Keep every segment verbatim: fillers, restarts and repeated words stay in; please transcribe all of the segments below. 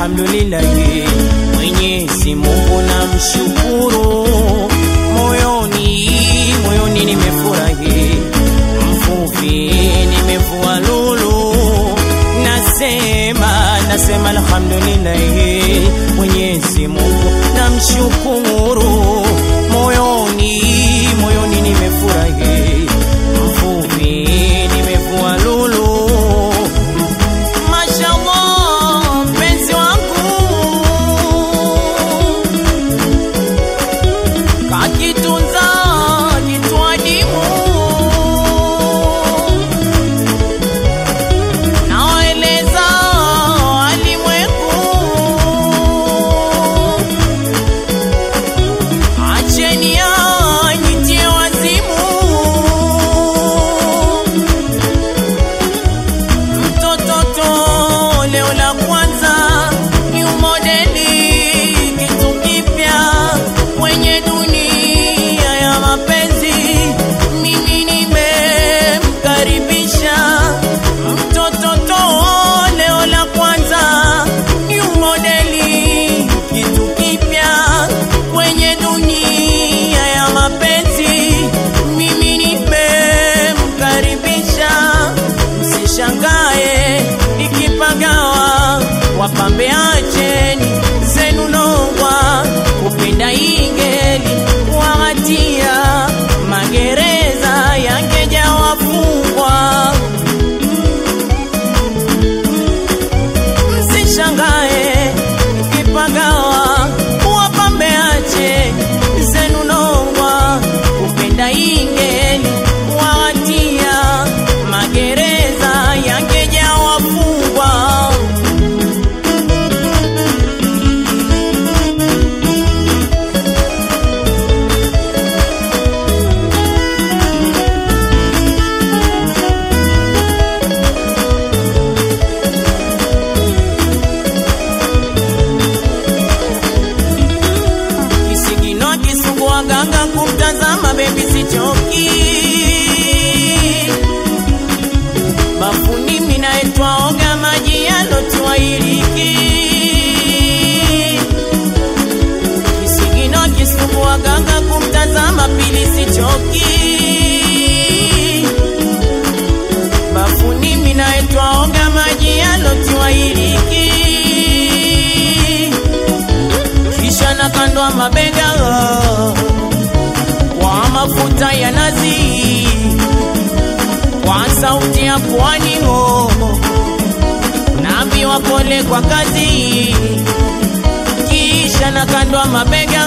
alhamdulillah, Mwenyezi Mungu namshukuru. Moyoni, moyoni nimefurahi, mfupi nimevua lulu. Nasema, nasema alhamdulillah, Mwenyezi Mungu namshukuru. Moyoni, moyoni nimefurahi, mfupi nimevua lulu. Mashallah mpenzi wangu kakitunza kitu adimu. Nawaeleza walimwengu, acheni anitie wazimu. Mtototo leo la kwanza, new modeli, kitu kipya kwenye dunia ya mapenzi. Mimi nimemkaribisha mtototo leo la kwanza, new modeli, kitu kipya kwenye dunia ya mapenzi. Mimi nimemkaribisha, msishangae nikipagawa. Wapambe acheni zenu nongwa, kupenda ingeli kuwahatia, magereza yangeja wafungwa. Msishangae nikipagawa. Wapambe acheni zenu nongwa, kupenda ingeli kuwahatia, magereza yangeja wafungwa. Kisigino kisugu waganga kumtazama baby sichoki. Bafuni minaetwa oga maji yalotiwa iliki. Kisigino kisugu waganga kumtazama pili sichoki. Bafuni minaetwa oga maji yalotiwa iliki. Kisha nakandwa mabega kwa mafuta ya nazi, kwa sauti ya pwani ho, naambiwa pole kwa kazi. Kisha nakandwa mabega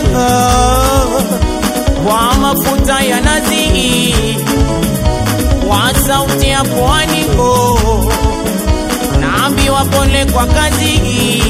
kwa mafuta ya nazi, kwa sauti ya pwani ho, naambiwa pole kwa kazi.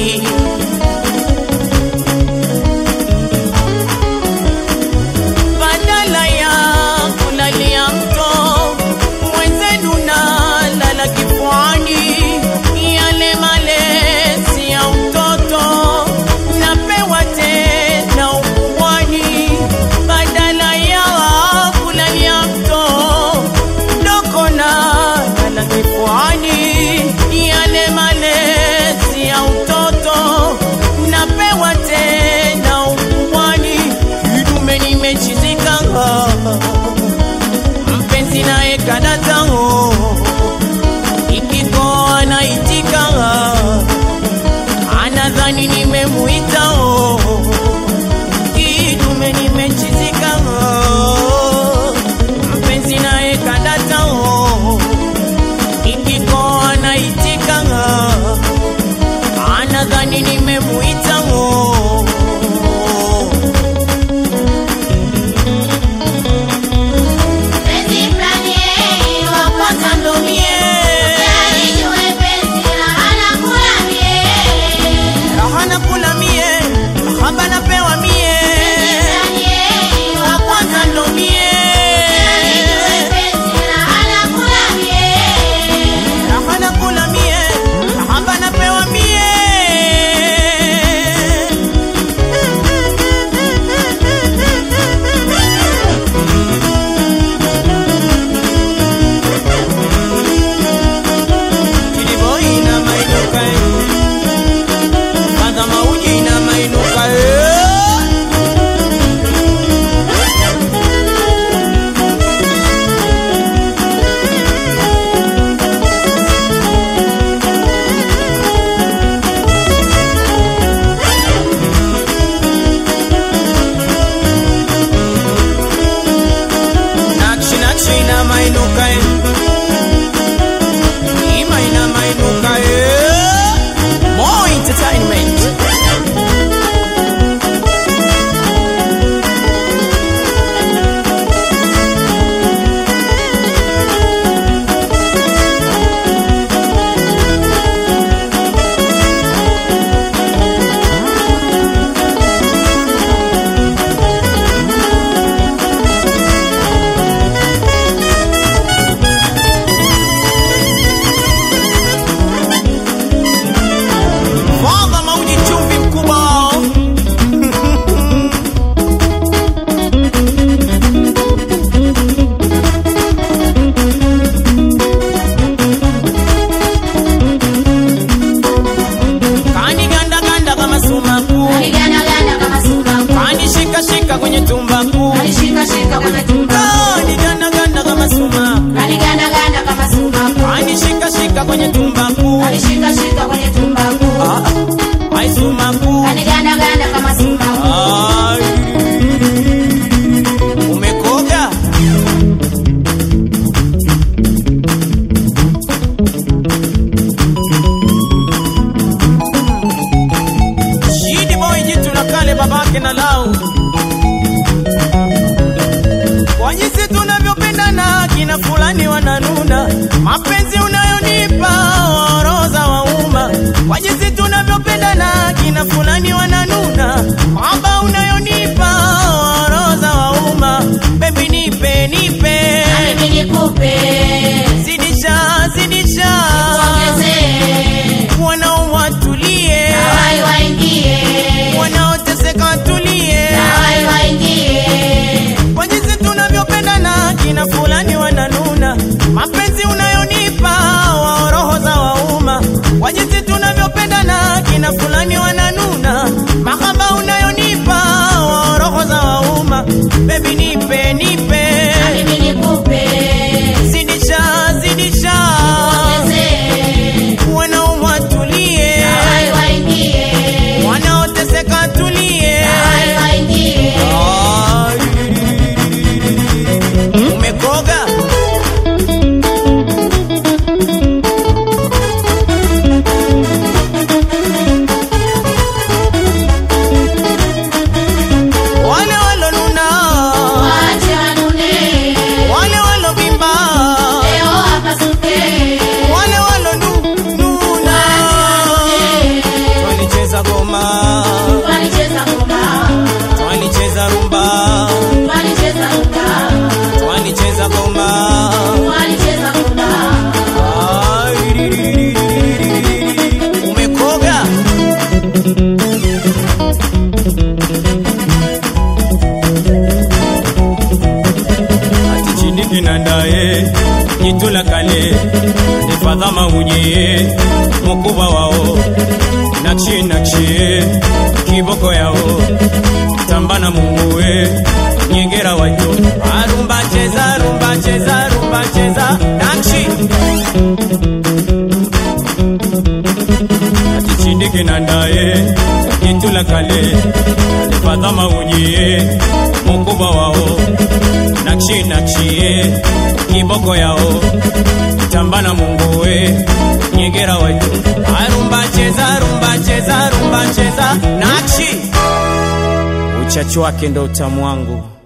Badala ya kulalia mto, mwenzenu nalala kifuani. Yale malezi ya utoto napewa tena ukubwani. Badala ya kulalia mto, doko nalala kifuani. Yale malezi ya utoto mainuka eh. Imaina mainuka eh. More entertainment. Kwenye tumbaku alishika shika kwenye tumbaku ah ai sumaku kaniganda ganda kama sumaku ai umekoga Shidi boy jitu na kale babake na lau kwa jinsi tunavyopendana kina fulani wananuna mapenzi unayonipa oroza wa umma kwa jinsi tunavyopendana kina fulani wananuna mamba unayonipa oroza wa umma baby nipe nipe mimi nikupe zidisha zidisha ongezee wanaowatulie wai waingie wanaoteseka tulie wai waingie kwa jinsi tunavyopendana kina fulani wananuna mapenzi unayonipa wa roho za wauma kwa jinsi tunavyopendana kina fulani wananuna mahaba unayonipa wa roho za wauma baby nipe nipe mimi nikupe zidisha zidisha ongezee wanaowatulie wai waingie wanaoteseka tulie wai waingie umekoga wale walonuna wacha wanune wale walovimba leo hapasuke wale walonuna twalicheza goma walicheza ngoma twalicheza rumba walicheza ngoma twalicheza goma walicheza ngoma umekoga ati chini kinandaye jitula kale nifadhama unye mukuba wao nakshi nakshi kiboko yao tambana munguwe nyengera watu arumba cheza rumba cheza rumba cheza nakshi ati chini kinandaye jitula kale nifadhama unye mukuba wao nakshi nakshi kiboko yao tambana munguwe nyegera watu arumba cheza rumba cheza rumba cheza nakshi uchachu wake ndo utamu wangu.